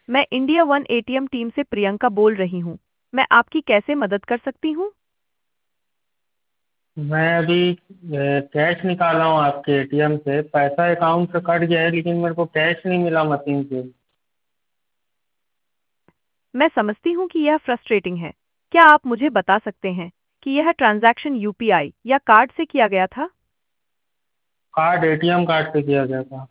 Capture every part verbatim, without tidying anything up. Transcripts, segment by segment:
मैं India one ATM team से प्रियंका बोल रही हूँ। मैं आपकी कैसे मदद कर सकती हूँ? मैं अभी कैश निकाला हूँ आपके एटीएम से। पैसा अकाउंट से कट गया है लेकिन मेरे को कैश नहीं मिला मशीन से। मैं समझती हूँ कि यह फ्रस्ट्रेटिंग है। क्या आप मुझे बता सकते हैं कि यह ट्रांजैक्शन यूपीआई या कार्ड से किया गया था? कार्ड एटीएम कार्ड से किया गया था।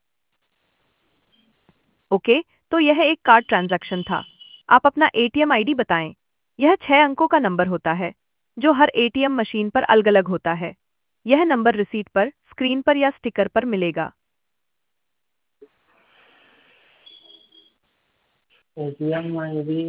ओके, तो यह एक कार्ड ट्रांजैक्शन था। आप अपना एटीएम आईडी बताएं। यह छह अंकों का नंबर होता है, जो हर एटीएम मशीन पर अलग-अलग होता है। यह नंबर रिसीट पर, स्क्रीन पर या स्टिकर पर मिलेगा। एटीएम आई डी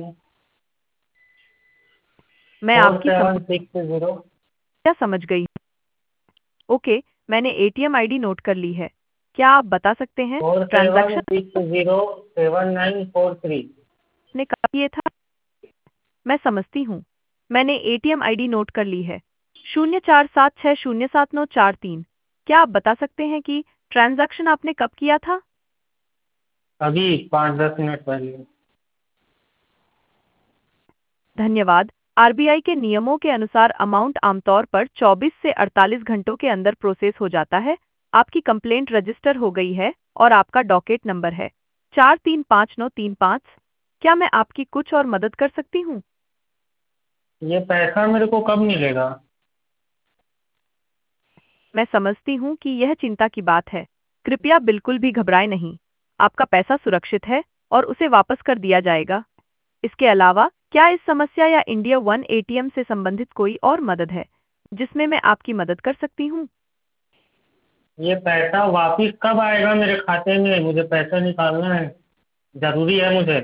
मैं फोर आपकी सेवन समस्या सिक्स जीरो समझ गई। ओके, मैंने एटीएम आईडी नोट कर ली है। क्या आप बता सकते हैं four seven transaction six zero seven nine four three. ने कब किए था? मैं समझती हूँ। मैंने एटीएम आईडी नोट कर ली है। शून्य चार सात छः शून्य सात नौ चार तीन। क्या आप बता सकते हैं कि ट्रांजैक्शन आपने कब किया था? अभी पाँच दस मिनट पहले। धन्यवाद। आरबीआई के नियमों के अनुसार अमाउंट आमतौर पर चौबीस से अड़तालीस घंटों के अंदर प्रोसेस हो जाता है। आपकी कंप्लेंट रजिस्टर हो गई है और आपका डॉकेट नंबर है चार तीन पाँच नौ तीन पाँच। क्या मैं आपकी कुछ और मदद कर सकती हूँ? ये पैसा मेरे को कब मिलेगा? मैं समझती हूँ कि यह चिंता की बात है। कृपया बिल्कुल भी घबराएं नहीं। आपका पैसा सुरक्षित है और उसे वापस कर दिया जाएगा। इसके अलावा, क्या इस समस्या या इंडिया वन एटीएम से संबंधित कोई और मदद है जिसमें मैं आपकी मदद कर सकती हूँ? ये पैसा वापिस कब आएगा मेरे खाते में? मुझे पैसा निकालना है, जरूरी है मुझे।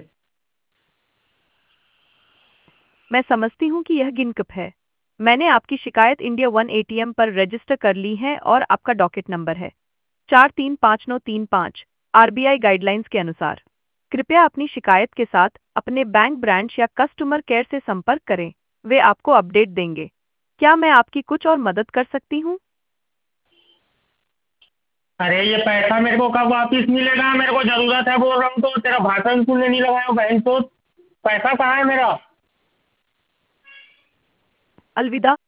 मैं समझती हूँ कि यह गिनकप है। मैंने आपकी शिकायत इंडिया वन एटीएम पर रजिस्टर कर ली है और आपका डॉकेट नंबर है चार तीन पाँच नौ तीन पाँच। आरबीआई गाइडलाइंस के अनुसार, कृपया अपनी शिकायत के साथ अपने बैंक ब्रांच या कस्टमर केयर से संपर्क करें। वे आपको अपडेट देंगे। क्या मैं आपकी कुछ और मदद कर सकती हूँ? अरे ये पैसा मेरे को कब वापिस मिलेगा? मेरे को जरूरत है बोल रहा हूँ तो। तेरा भाषण सुनने नहीं लगाया बहन तो। पैसा कहाँ है मेरा? अलविदा।